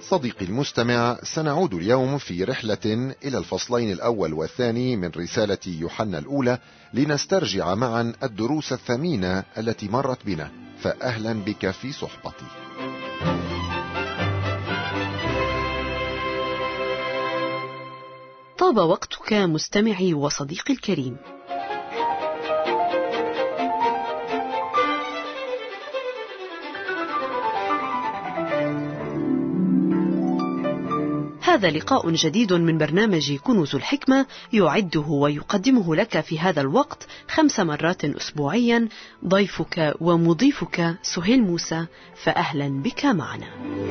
صديقي المستمع، سنعود اليوم في رحلة إلى الفصلين الأول والثاني من رسالة يوحنا الأولى لنسترجع معا الدروس الثمينة التي مرت بنا، فأهلا بك في صحبتي. طاب وقتك مستمعي وصديقي الكريم. هذا لقاء جديد من برنامج كنوز الحكمة، يعده ويقدمه لك في هذا الوقت 5 مرات أسبوعيا ضيفك ومضيفك سهيل موسى، فأهلا بك معنا.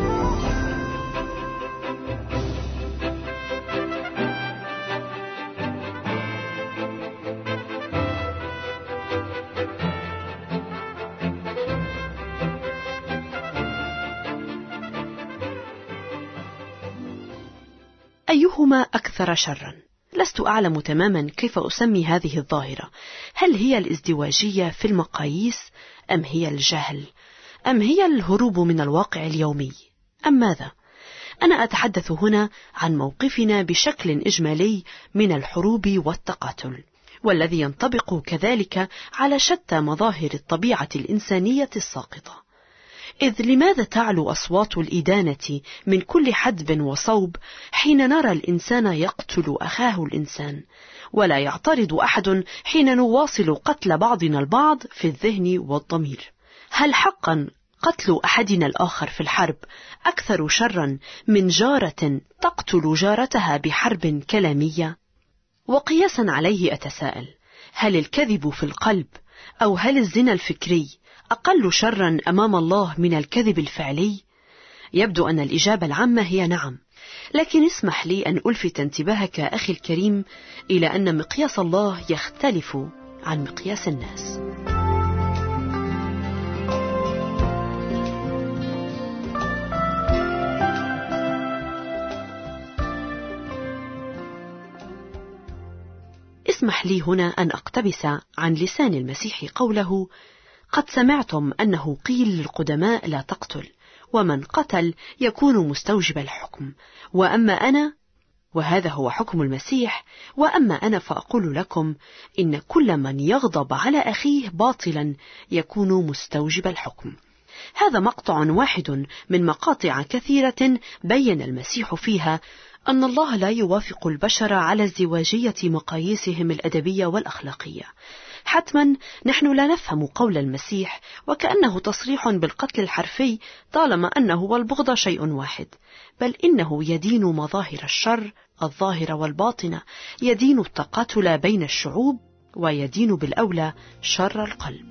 أيهما أكثر شرا؟ لست أعلم تماما كيف أسمي هذه الظاهرة. هل هي الازدواجية في المقاييس، أم هي الجهل، أم هي الهروب من الواقع اليومي، أم ماذا؟ أنا أتحدث هنا عن موقفنا بشكل إجمالي من الحروب والتقاتل، والذي ينطبق كذلك على شتى مظاهر الطبيعة الإنسانية الساقطة. إذ لماذا تعلو أصوات الإدانة من كل حدب وصوب حين نرى الإنسان يقتل أخاه الإنسان، ولا يعترض أحد حين نواصل قتل بعضنا البعض في الذهن والضمير؟ هل حقا قتل أحدنا الآخر في الحرب أكثر شرا من جارة تقتل جارتها بحرب كلامية؟ وقياسا عليه أتساءل، هل الكذب في القلب أو هل الزنا الفكري أقل شرا أمام الله من الكذب الفعلي؟ يبدو أن الإجابة العامة هي نعم، لكن اسمح لي أن ألفت انتباهك أخي الكريم إلى أن مقياس الله يختلف عن مقياس الناس. اسمح لي هنا أن أقتبس عن لسان المسيح قوله: قد سمعتم أنه قيل للقدماء لا تقتل، ومن قتل يكون مستوجب الحكم، وأما أنا، وهذا هو حكم المسيح، وأما أنا فأقول لكم إن كل من يغضب على أخيه باطلا يكون مستوجب الحكم. هذا مقطع واحد من مقاطع كثيرة بين المسيح فيها أن الله لا يوافق البشر على ازدواجية مقاييسهم الأدبية والأخلاقية. حتما نحن لا نفهم قول المسيح وكأنه تصريح بالقتل الحرفي طالما أنه والبغض شيء واحد، بل إنه يدين مظاهر الشر الظاهرة والباطنة، يدين التقاتل بين الشعوب، ويدين بالأولى شر القلب.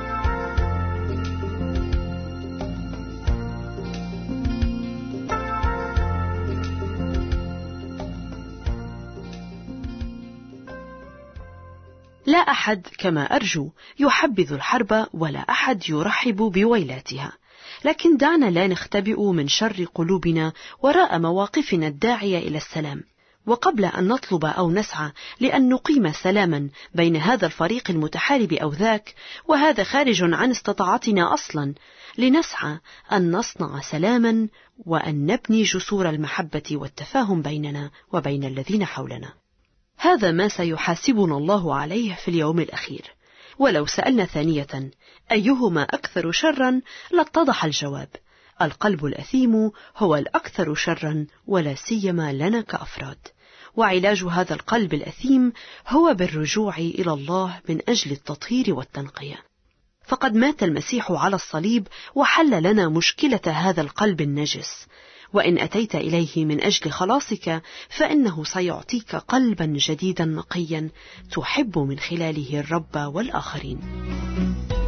لا أحد كما أرجو يحبذ الحرب، ولا أحد يرحب بويلاتها، لكن دعنا لا نختبئ من شر قلوبنا وراء مواقفنا الداعية إلى السلام. وقبل أن نطلب أو نسعى لأن نقيم سلاما بين هذا الفريق المتحارب أو ذاك، وهذا خارج عن استطاعتنا أصلا، لنسعى أن نصنع سلاما وأن نبني جسور المحبة والتفاهم بيننا وبين الذين حولنا. هذا ما سيحاسبنا الله عليه في اليوم الأخير. ولو سألنا ثانية أيهما أكثر شرا لاتضح الجواب: القلب الأثيم هو الأكثر شرا، ولا سيما لنا كأفراد. وعلاج هذا القلب الأثيم هو بالرجوع إلى الله من أجل التطهير والتنقية. فقد مات المسيح على الصليب وحل لنا مشكلة هذا القلب النجس، وإن أتيت إليه من أجل خلاصك فإنه سيعطيك قلبا جديدا نقيا تحب من خلاله الرب والآخرين.